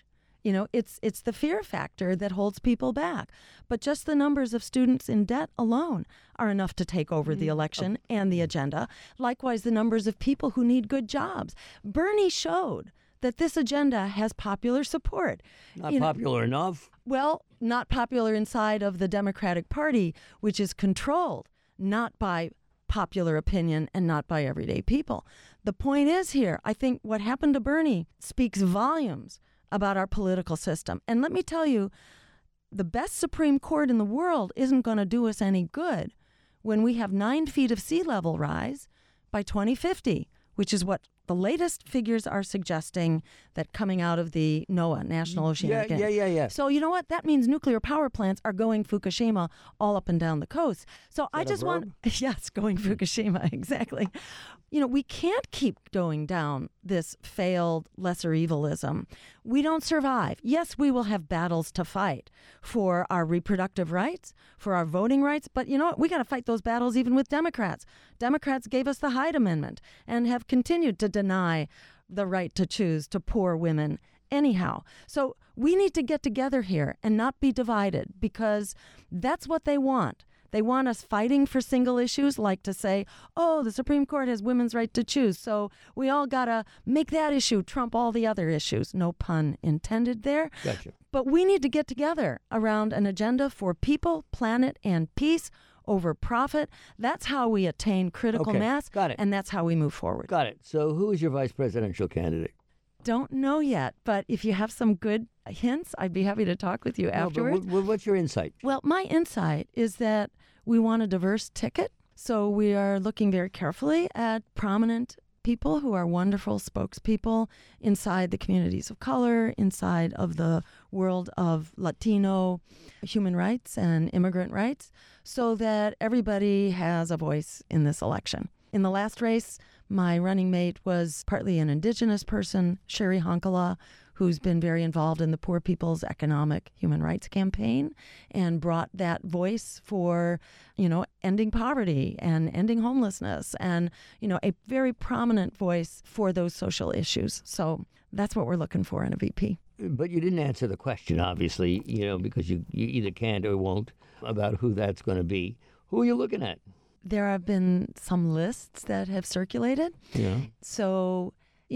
It's the fear factor that holds people back. But just the numbers of students in debt alone are enough to take over the election and the agenda. Likewise, the numbers of people who need good jobs. Bernie showed that this agenda has popular support. Not popular enough. Well, not popular inside of the Democratic Party, which is controlled not by popular opinion and not by everyday people. The point is here, I think what happened to Bernie speaks volumes about our political system. And let me tell you, the best Supreme Court in the world isn't going to do us any good when we have 9 feet of sea level rise by 2050, which is what the latest figures are suggesting that coming out of the NOAA, National Oceanic. Yeah. So you know what? That means nuclear power plants are going Fukushima all up and down the coast. So I just want, yes, going Fukushima, exactly. We can't keep going down this failed lesser evilism. We don't survive. Yes, we will have battles to fight for our reproductive rights, for our voting rights, but you know what? We got to fight those battles even with Democrats. Democrats gave us the Hyde Amendment and have continued to deny the right to choose to poor women anyhow. So we need to get together here and not be divided, because that's what they want. They want us fighting for single issues, like to say, oh, the Supreme Court has women's right to choose, so we all got to make that issue trump all the other issues. No pun intended there. Gotcha. But we need to get together around an agenda for people, planet, and peace over profit. That's how we attain critical mass. Got it. And that's how we move forward. Got it. So who is your vice presidential candidate? Don't know yet, but if you have some good hints, I'd be happy to talk with you afterwards. But what's your insight? Well, my insight is that we want a diverse ticket. So we are looking very carefully at prominent people who are wonderful spokespeople inside the communities of color, inside of the world of Latino human rights and immigrant rights, so that everybody has a voice in this election. In the last race, my running mate was partly an indigenous person, Sherry Honkala, who's been very involved in the Poor People's Economic Human Rights Campaign and brought that voice for, ending poverty and ending homelessness and, a very prominent voice for those social issues. So that's what we're looking for in a VP. But you didn't answer the question, obviously, because you either can't or won't about who that's going to be. Who are you looking at? There have been some lists that have circulated. Yeah. So,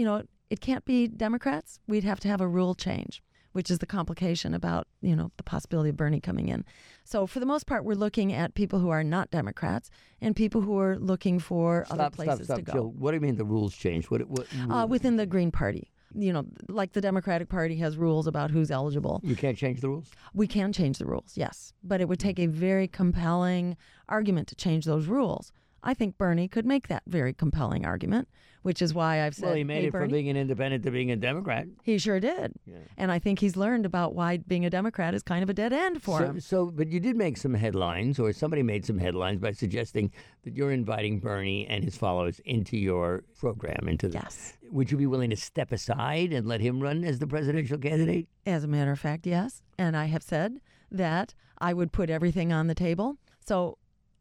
it can't be Democrats. We'd have to have a rule change, which is the complication about, the possibility of Bernie coming in. So for the most part, we're looking at people who are not Democrats and people who are looking for other places to go. Jill, what do you mean the rules change? What within the Green Party. Like the Democratic Party has rules about who's eligible. You can't change the rules? We can change the rules, yes. But it would take a very compelling argument to change those rules. I think Bernie could make that very compelling argument, which is why I've said, well, he made it Bernie, from being an independent to being a Democrat. He sure did. Yeah. And I think he's learned about why being a Democrat is kind of a dead end for him. But you did make some headlines, or somebody made some headlines by suggesting that you're inviting Bernie and his followers into your program. Yes. Would you be willing to step aside and let him run as the presidential candidate? As a matter of fact, yes. And I have said that I would put everything on the table. So,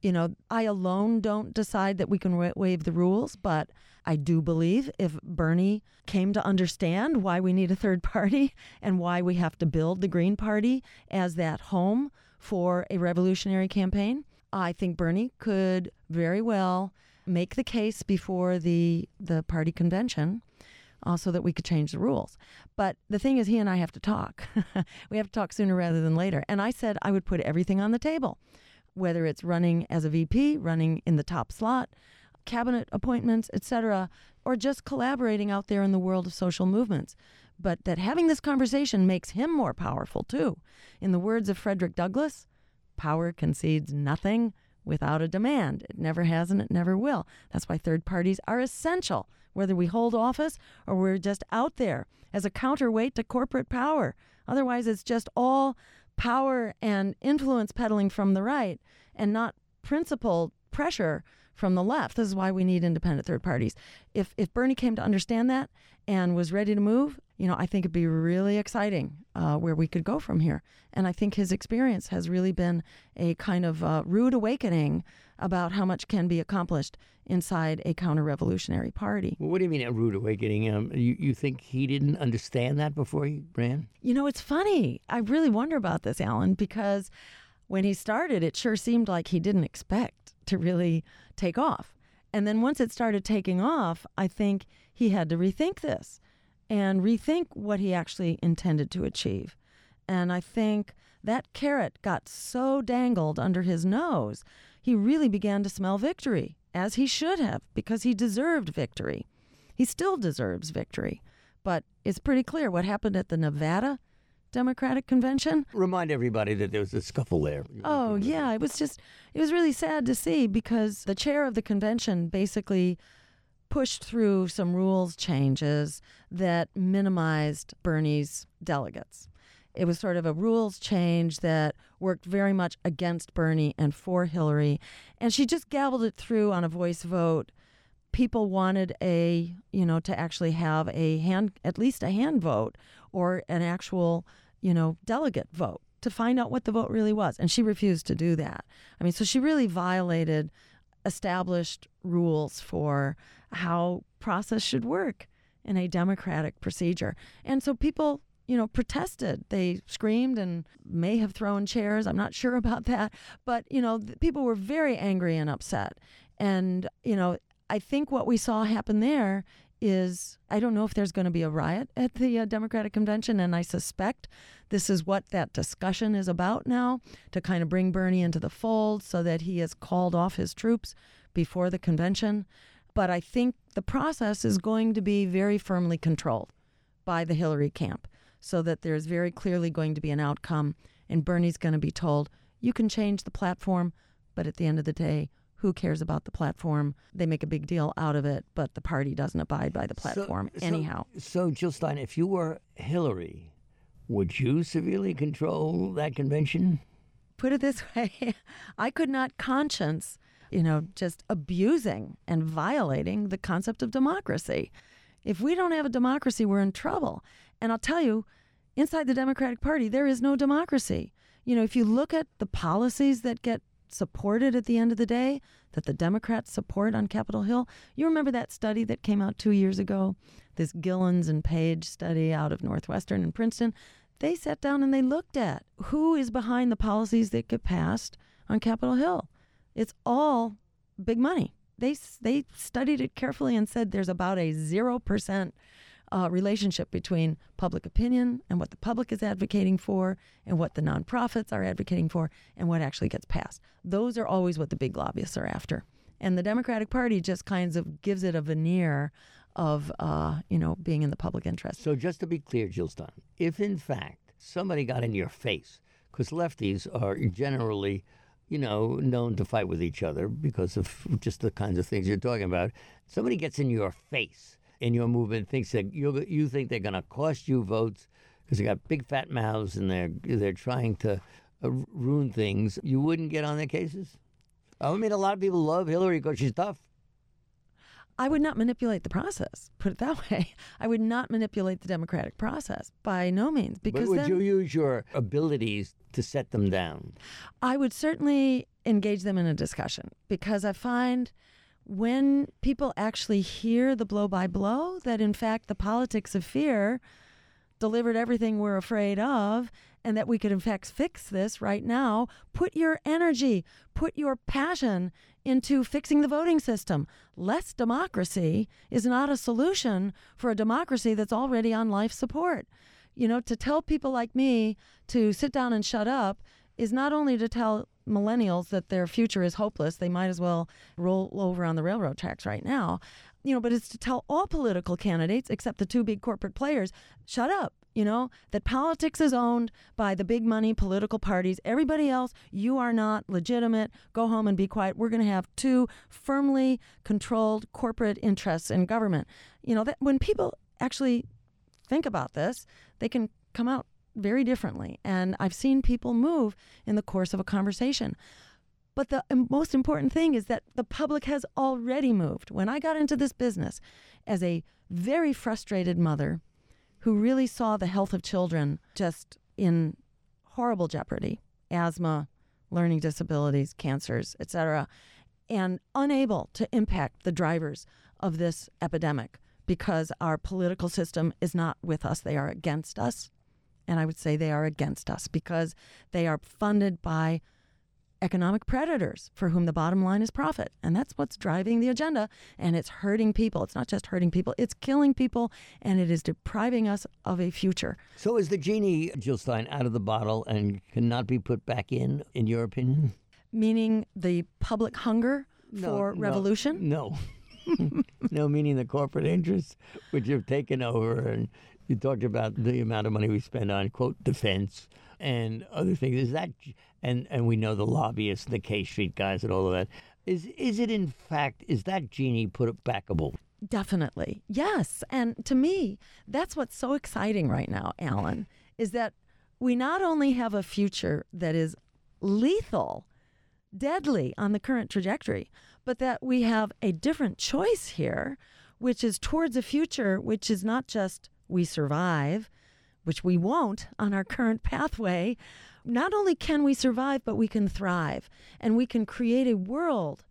I alone don't decide that we can waive the rules, but I do believe if Bernie came to understand why we need a third party and why we have to build the Green Party as that home for a revolutionary campaign, I think Bernie could very well make the case before the party convention so that we could change the rules. But the thing is, he and I have to talk. We have to talk sooner rather than later. And I said I would put everything on the table, whether it's running as a VP, running in the top slot, cabinet appointments, etc., or just collaborating out there in the world of social movements. But that having this conversation makes him more powerful, too. In the words of Frederick Douglass, power concedes nothing without a demand. It never has and it never will. That's why third parties are essential, whether we hold office or we're just out there as a counterweight to corporate power. Otherwise, it's just all power and influence peddling from the right and not principled pressure from the left. This is why we need independent third parties. If Bernie came to understand that and was ready to move, I think it'd be really exciting where we could go from here. And I think his experience has really been a kind of rude awakening about how much can be accomplished inside a counter-revolutionary party. Well, what do you mean a rude awakening? You think he didn't understand that before he ran? It's funny. I really wonder about this, Alan, because when he started, it sure seemed like he didn't expect to really take off. And then once it started taking off, I think he had to rethink this and rethink what he actually intended to achieve. And I think that carrot got so dangled under his nose, he really began to smell victory, as he should have, because he deserved victory. He still deserves victory. But it's pretty clear what happened at the Nevada Democratic Convention. Remind everybody that there was a scuffle there. Oh, yeah. It was really sad to see, because the chair of the convention basically pushed through some rules changes that minimized Bernie's delegates. It was sort of a rules change that worked very much against Bernie and for Hillary. And she just gabbled it through on a voice vote. People wanted to actually have at least a hand vote or an actual, delegate vote to find out what the vote really was. And she refused to do that. So she really violated established rules for how process should work in a democratic procedure. And so people, protested. They screamed and may have thrown chairs. I'm not sure about that. But, people were very angry and upset. And, I think what we saw happen there is, I don't know if there's going to be a riot at the Democratic Convention, and I suspect this is what that discussion is about now, to kind of bring Bernie into the fold so that he has called off his troops before the convention. But I think the process is going to be very firmly controlled by the Hillary camp, so that there's very clearly going to be an outcome, and Bernie's going to be told, you can change the platform, but at the end of the day, who cares about the platform? They make a big deal out of it, but the party doesn't abide by the platform anyhow. So, Jill Stein, if you were Hillary, would you severely control that convention? Put it this way, I could not conscience, just abusing and violating the concept of democracy. If we don't have a democracy, we're in trouble. And I'll tell you, inside the Democratic Party, there is no democracy. If you look at the policies that get supported at the end of the day, that the Democrats support on Capitol Hill. You remember that study that came out 2 years ago, this Gillens and Page study out of Northwestern and Princeton? They sat down and they looked at who is behind the policies that get passed on Capitol Hill. It's all big money. They studied it carefully and said there's about a 0% relationship between public opinion and what the public is advocating for and what the nonprofits are advocating for and what actually gets passed. Those are always what the big lobbyists are after. And the Democratic Party just kind of gives it a veneer of, being in the public interest. So just to be clear, Jill Stein, if in fact somebody got in your face, because lefties are generally, known to fight with each other because of just the kinds of things you're talking about, somebody gets in your face and your movement thinks that you think they're going to cost you votes because they got big fat mouths and they're trying to ruin things, you wouldn't get on their cases? A lot of people love Hillary because she's tough. I would not manipulate the process, put it that way. I would not manipulate the democratic process, by no means. But would you use your abilities to set them down? I would certainly engage them in a discussion, because I find when people actually hear the blow-by-blow, that in fact the politics of fear delivered everything we're afraid of, and that we could in fact fix this right now. Put your energy, put your passion into fixing the voting system. Less democracy is not a solution for a democracy that's already on life support. To tell people like me to sit down and shut up is not only to tell millennials that their future is hopeless, they might as well roll over on the railroad tracks right now, but it's to tell all political candidates, except the two big corporate players, shut up. That politics is owned by the big money political parties. Everybody else, you are not legitimate. Go home and be quiet. We're going to have two firmly controlled corporate interests in government. That when people actually think about this, they can come out very differently. And I've seen people move in the course of a conversation. But the most important thing is that the public has already moved. When I got into this business as a very frustrated mother who really saw the health of children just in horrible jeopardy, asthma, learning disabilities, cancers, etc., and unable to impact the drivers of this epidemic because our political system is not with us, they are against us. And I would say they are against us because they are funded by economic predators for whom the bottom line is profit. And that's what's driving the agenda. And it's hurting people. It's not just hurting people, it's killing people, and it is depriving us of a future. So is the genie, Jill Stein, out of the bottle and cannot be put back in your opinion? Meaning the public hunger for revolution? No. No, meaning the corporate interests, which have taken over. And you talked about the amount of money we spend on, quote, defense and other things. Is that, and we know the lobbyists, the K Street guys and all of that. Is it in fact, is that genie put it backable? Definitely. Yes. And to me, that's what's so exciting right now, Alan, is that we not only have a future that is lethal, deadly on the current trajectory, but that we have a different choice here, which is towards a future which is not just we survive, which we won't on our current pathway. Not only can we survive, but we can thrive. And we can create a world.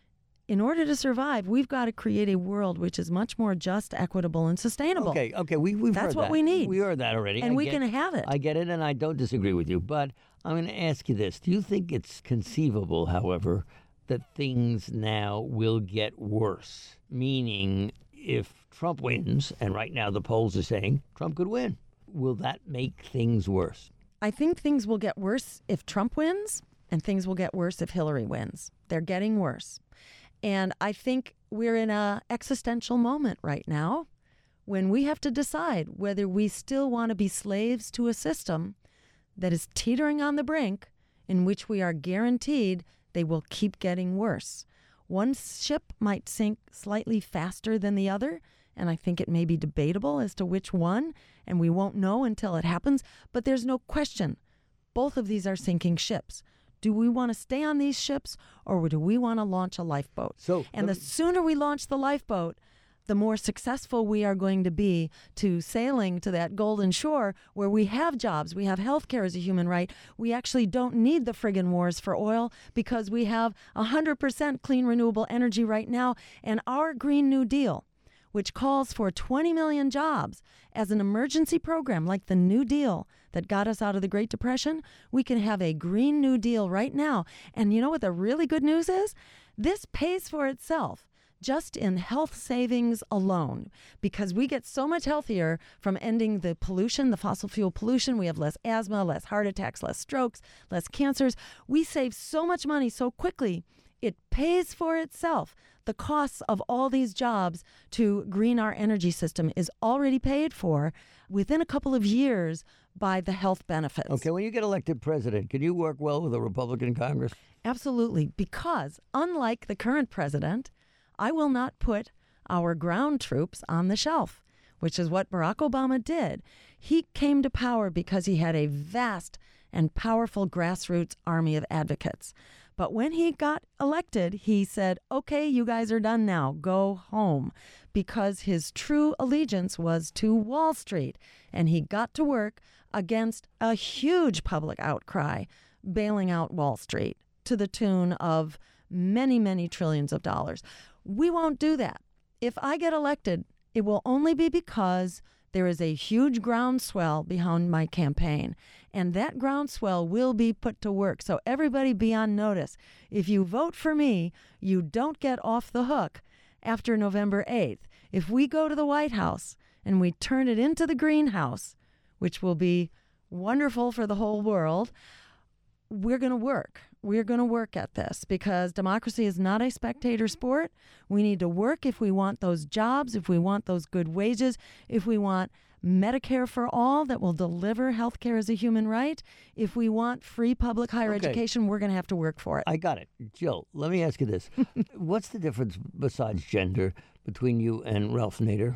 In order to survive, we've got to create a world which is much more just, equitable, and sustainable. Okay, we've heard that. That's what we need. We heard that already. And we can have it. I get it, and I don't disagree with you. But I'm going to ask you this. Do you think it's conceivable, however, that things now will get worse? Meaning, if Trump wins, and right now the polls are saying Trump could win, will that make things worse? I think things will get worse if Trump wins, and things will get worse if Hillary wins. They're getting worse. And I think we're in an existential moment right now when we have to decide whether we still want to be slaves to a system that is teetering on the brink, in which we are guaranteed they will keep getting worse. One ship might sink slightly faster than the other, and I think it may be debatable as to which one, and we won't know until it happens. But there's no question, both of these are sinking ships. Do we want to stay on these ships, or do we want to launch a lifeboat? And the sooner we launch the lifeboat, the more successful we are going to be to sailing to that golden shore where we have jobs, we have health care as a human right. We actually don't need the friggin' wars for oil because we have 100% clean renewable energy right now. And our Green New Deal, which calls for 20 million jobs as an emergency program like the New Deal that got us out of the Great Depression, we can have a Green New Deal right now. And you know what the really good news is? This pays for itself just in health savings alone, because we get so much healthier from ending the pollution, the fossil fuel pollution. We have less asthma, less heart attacks, less strokes, less cancers. We save so much money so quickly. It pays for itself. The costs of all these jobs to green our energy system is already paid for within a couple of years by the health benefits. Okay, when you get elected president, can you work well with a Republican Congress? Absolutely, because unlike the current president, I will not put our ground troops on the shelf, which is what Barack Obama did. He came to power because he had a vast and powerful grassroots army of advocates. But when he got elected, he said, okay, you guys are done now. Go home. Because his true allegiance was to Wall Street. And he got to work against a huge public outcry, bailing out Wall Street to the tune of many, many trillions of dollars. We won't do that. If I get elected, it will only be because there is a huge groundswell behind my campaign, and that groundswell will be put to work. So everybody be on notice. If you vote for me, you don't get off the hook after November 8th. If we go to the White House and we turn it into the greenhouse, which will be wonderful for the whole world, we're going to work. We're going to work at this because democracy is not a spectator sport. We need to work if we want those jobs, if we want those good wages, if we want Medicare for all that will deliver health care as a human right. If we want free public higher education, we're going to have to work for it. I got it. Jill, let me ask you this. What's the difference besides gender between you and Ralph Nader?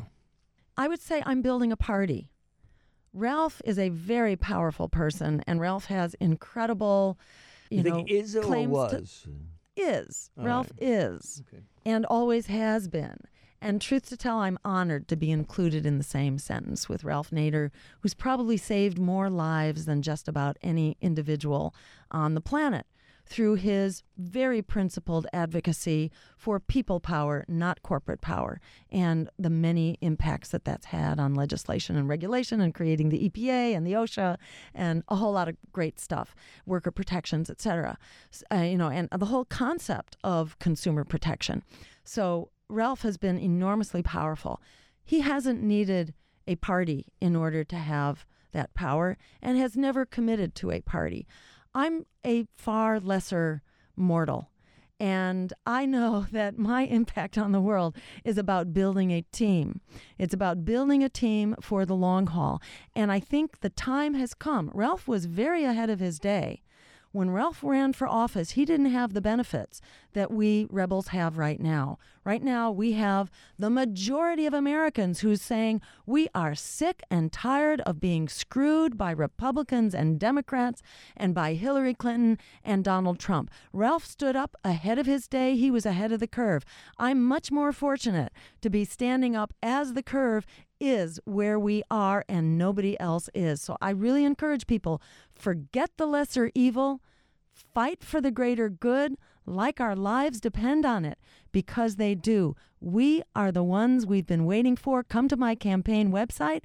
I would say I'm building a party. Ralph is a very powerful person, and Ralph has incredible You think is or claims was? Is. All Ralph right. is. Okay. And always has been. And truth to tell, I'm honored to be included in the same sentence with Ralph Nader, who's probably saved more lives than just about any individual on the planet through his very principled advocacy for people power, not corporate power, and the many impacts that that's had on legislation and regulation and creating the EPA and the OSHA and a whole lot of great stuff, worker protections, et cetera, and the whole concept of consumer protection. So Ralph has been enormously powerful. He hasn't needed a party in order to have that power and has never committed to a party. I'm a far lesser mortal, and I know that my impact on the world is about building a team. It's about building a team for the long haul, and I think the time has come. Ralph was very ahead of his day. When Ralph ran for office, he didn't have the benefits that we rebels have right now. Right now, we have the majority of Americans who's saying we are sick and tired of being screwed by Republicans and Democrats and by Hillary Clinton and Donald Trump. Ralph stood up ahead of his day. He was ahead of the curve. I'm much more fortunate to be standing up as the curve is where we are and nobody else is. So I really encourage people, forget the lesser evil, fight for the greater good like our lives depend on it, because they do. We are the ones we've been waiting for. Come to my campaign website,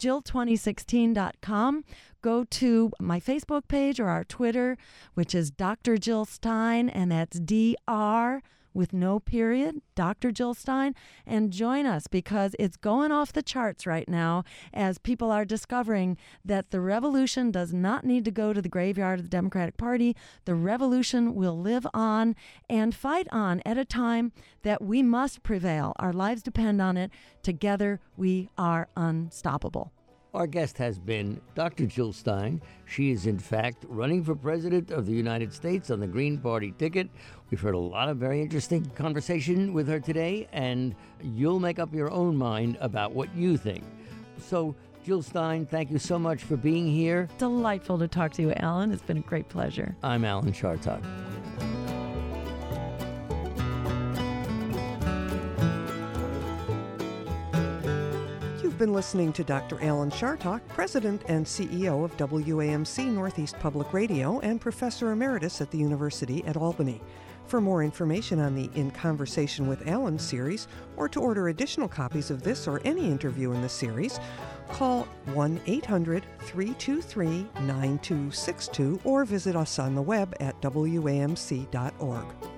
Jill2016.com. Go to my Facebook page or our Twitter, which is Dr. Jill Stein, and that's DR with no period, Dr. Jill Stein, and join us, because it's going off the charts right now as people are discovering that the revolution does not need to go to the graveyard of the Democratic Party. The revolution will live on and fight on at a time that we must prevail. Our lives depend on it. Together, we are unstoppable. Our guest has been Dr. Jill Stein. She is, in fact, running for President of the United States on the Green Party ticket. We've heard a lot of very interesting conversation with her today, and you'll make up your own mind about what you think. So, Jill Stein, thank you so much for being here. Delightful to talk to you, Alan. It's been a great pleasure. I'm Alan Chartock. You've been listening to Dr. Alan Chartock, President and CEO of WAMC Northeast Public Radio and Professor Emeritus at the University at Albany. For more information on the In Conversation with Alan series, or to order additional copies of this or any interview in the series, call 1-800-323-9262 or visit us on the web at wamc.org.